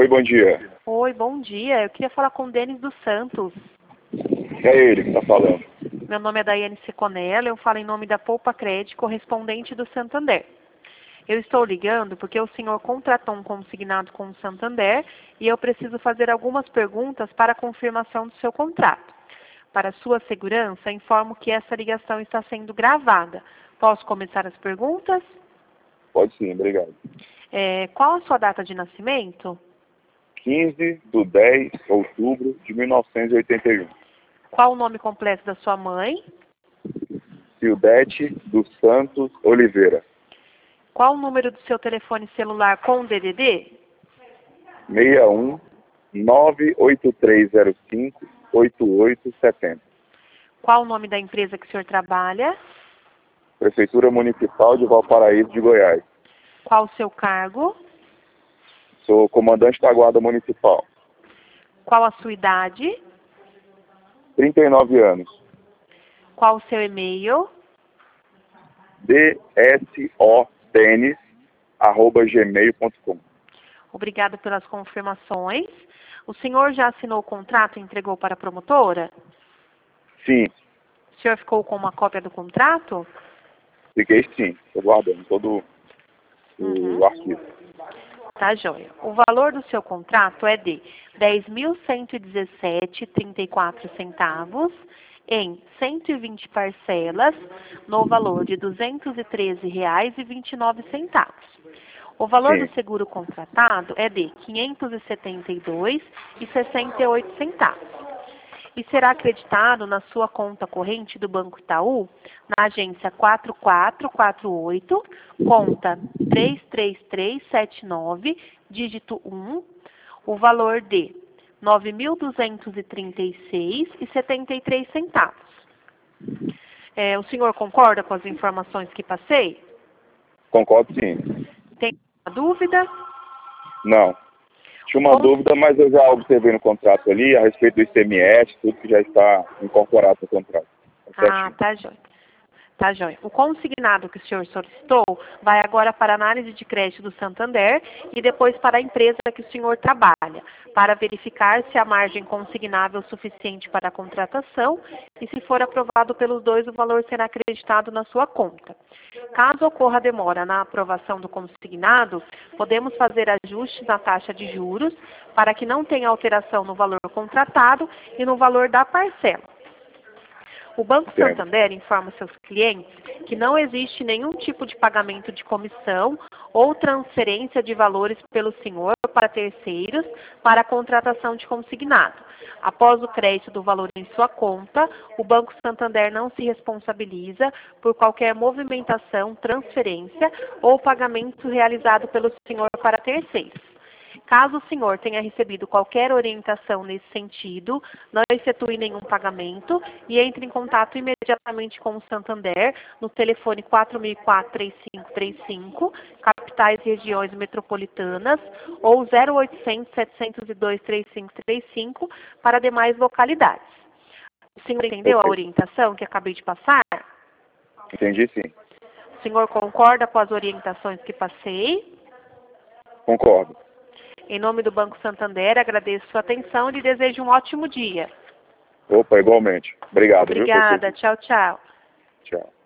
Oi, bom dia. Oi, bom dia. Eu queria falar com o Denis dos Santos. É ele que está falando. Meu nome é Daiane Seconella, eu falo em nome da Poupa Crédito, correspondente do Santander. Eu estou ligando porque o senhor contratou um consignado com o Santander e eu preciso fazer algumas perguntas para a confirmação do seu contrato. Para sua segurança, informo que essa ligação está sendo gravada. Posso começar as perguntas? Pode sim, obrigado. Qual a sua data de nascimento? 15/10/outubro de 1981. Qual o nome completo da sua mãe? Cildete dos Santos Oliveira. Qual o número do seu telefone celular com DDD? 61 98305 8870. Qual o nome da empresa que o senhor trabalha? Prefeitura Municipal de Valparaíso de Goiás. Qual o seu cargo? Sou comandante da Guarda Municipal. Qual a sua idade? 39 anos. Qual o seu e-mail? dsotenis@gmail.com. Obrigada pelas confirmações. O senhor já assinou o contrato e entregou para a promotora? Sim, O senhor ficou com uma cópia do contrato? fiquei sim. Estou guardando todo o arquivo. Tá, joia. O valor do seu contrato é de R$ 10.117,34 em 120 parcelas, no valor de R$ 213,29. O valor Sim. do seguro contratado é de R$ 572,68 e será acreditado na sua conta corrente do Banco Itaú, na agência 4448, conta 33379, dígito 1, o valor de R$ 9.236,73. O senhor concorda com as informações que passei? Concordo sim. Tem alguma dúvida? Não. Tinha uma dúvida, mas eu já observei no contrato ali a respeito do ICMS, tudo que já está incorporado no contrato. Ah, tá joia. Tá joia. O consignado que o senhor solicitou vai agora para a análise de crédito do Santander e depois para a empresa que o senhor trabalha, para verificar se a margem consignável é suficiente para a contratação e, se for aprovado pelos dois, o valor será acreditado na sua conta. Caso ocorra demora na aprovação do consignado, podemos fazer ajustes na taxa de juros para que não tenha alteração no valor contratado e no valor da parcela. O Banco Santander informa seus clientes que não existe nenhum tipo de pagamento de comissão ou transferência de valores pelo senhor para terceiros para a contratação de consignado. Após o crédito do valor em sua conta, o Banco Santander não se responsabiliza por qualquer movimentação, transferência ou pagamento realizado pelo senhor para terceiros. Caso o senhor tenha recebido qualquer orientação nesse sentido, não efetue nenhum pagamento e entre em contato imediatamente com o Santander no telefone 4004-3535, capitais e regiões metropolitanas, ou 0800-702-3535 para demais localidades. O senhor entendeu a orientação que acabei de passar? Entendi, sim. O senhor concorda com as orientações que passei? Concordo. Em nome do Banco Santander, agradeço sua atenção e lhe desejo um ótimo dia. Opa, igualmente. Obrigado. Obrigada. Viu, tchau, tchau. Tchau.